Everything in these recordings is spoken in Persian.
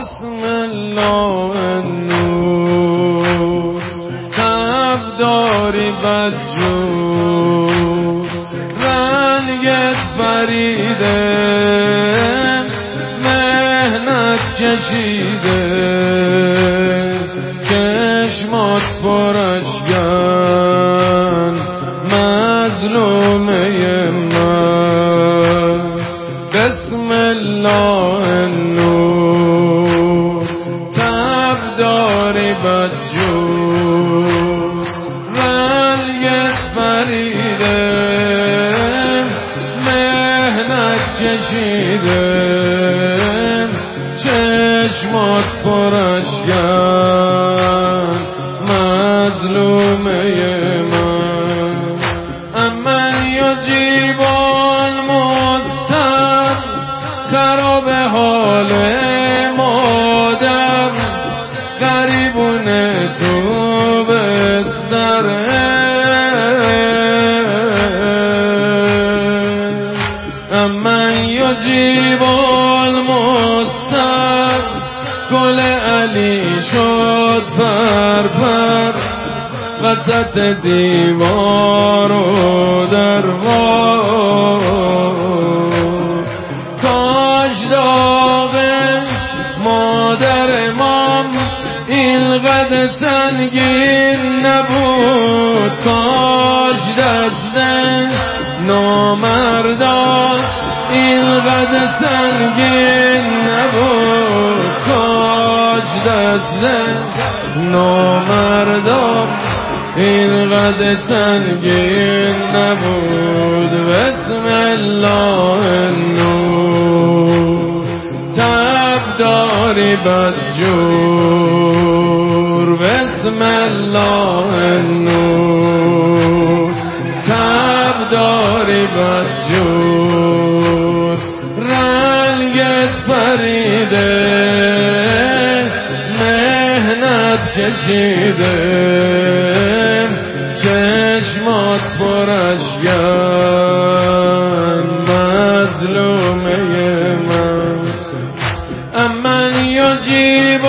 بسم الله النور تبداری بدجور رنگت فریده مهنت کشیده چشمات پراشکن مظلومه من بسم الله النور تبداری بدجور رنگت فریده مهنت کشیده چشمات پراشکن مظلومه من امن یجیب المضطر خراب حال مادر غریبون تو بستره امن یجیب المضطر گل علی شد پر وسط دیوار و دربار کاش داغ مادر امام اینقدر سنگین نبود کاش دست نامردان اینقدر سنگین نبود کاش دست نامردان اینقدر سنگین نبود بسم الله النور تبداری بدجور بسم الله النور تبداری بدجور رنگت فریده مهنت کشیده چشمات پراشکن مظلومه من امن یجیب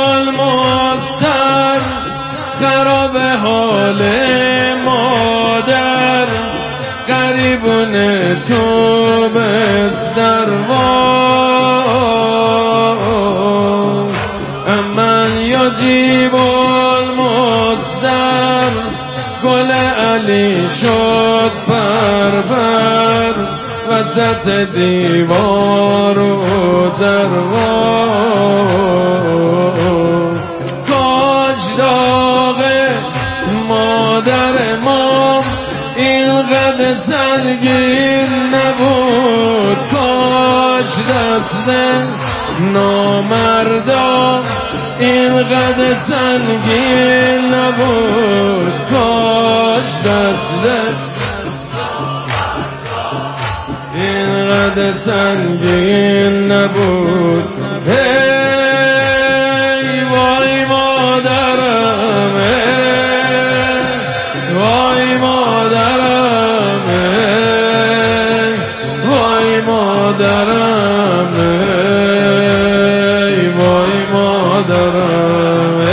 المضطر خراب حال مادر غریبون تو بستر امن یجیب المضطر گل علی شد پر وسط دیوار و دربار کاش داغ مادر امام اینقدر سنگین نبود کاش دست نامردان اینقدر سنگین نبود کاش دست اینقدر سنگین نبود هی وای مادرم وای مادرم وای مادرم وای مادرم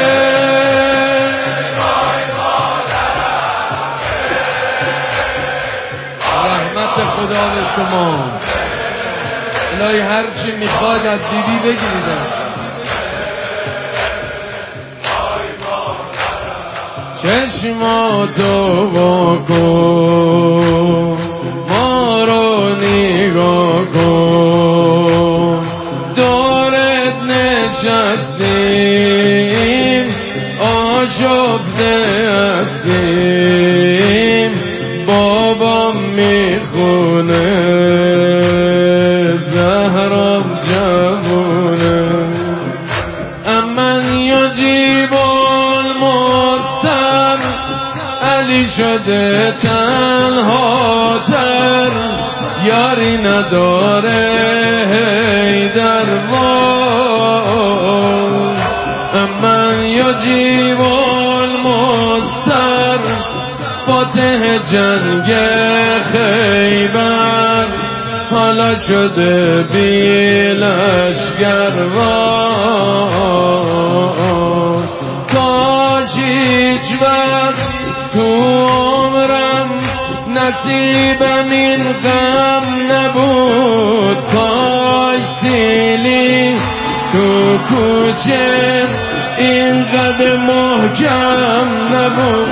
رحمت خدا به شما الهی هر چی میخواد از بیبی بگیریدش چشماتو واکن ما رو نگاه کن دورت نشستیم آشفته هستیم بابام میخونه زهرام جوونه امن یجیب المضطر علی شده تنها تر یاری نداره حیدر امن یجیب المضطر فاتح جنگ خیبر حالا نشده بی لشگروار. کاش هیچ وقت تو عمرم نصیبم این غم نبود. کاش سیلی تو کوچه اینقدر محکم نبود.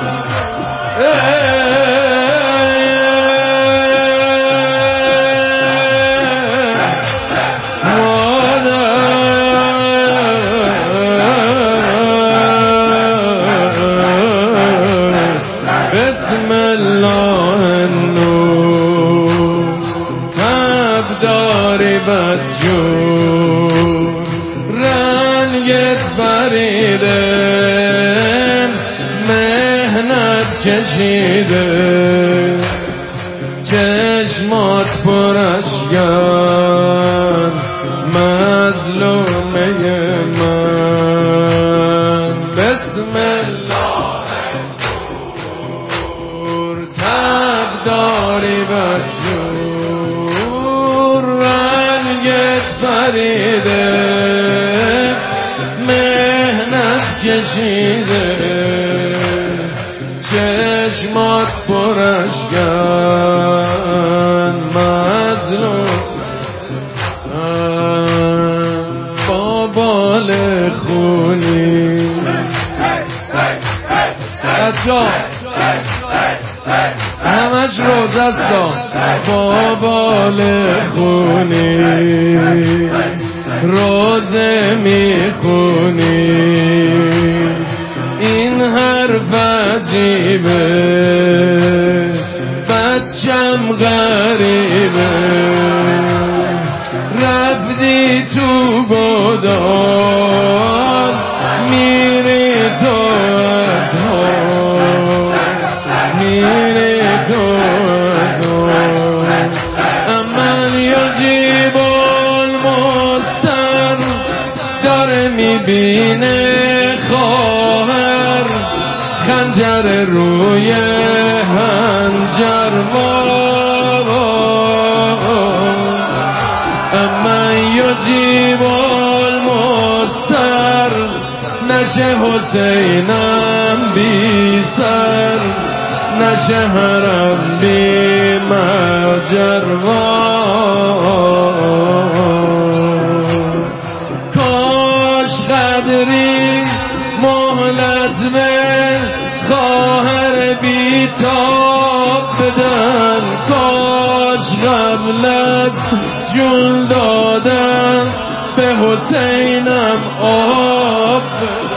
بسم الله النور تب داری بدجور، رنگت بریده مهنت کشیده، چشمات پر اشکن مظلومه من. بسم الله تب داری بدجور، رنگت پریده مهنت کشیده، چشمات پر اشکن مظلوم با بال خونی. همش روزستا با بال خونی، روزه میخونی. این حرف عجیبه بچم غریبه، رفتی تو گداز میری تو از میری تو از امن یجیب المستر داره میبینه خواهر خنجر روی هنجر امن یجیب المستر نشه حسینم بی سر، نشه حرم بی مجروار. کاش قدری مهلت به خواهر بی تاب بدن، کاش قبل از جون دادن به حسینم آب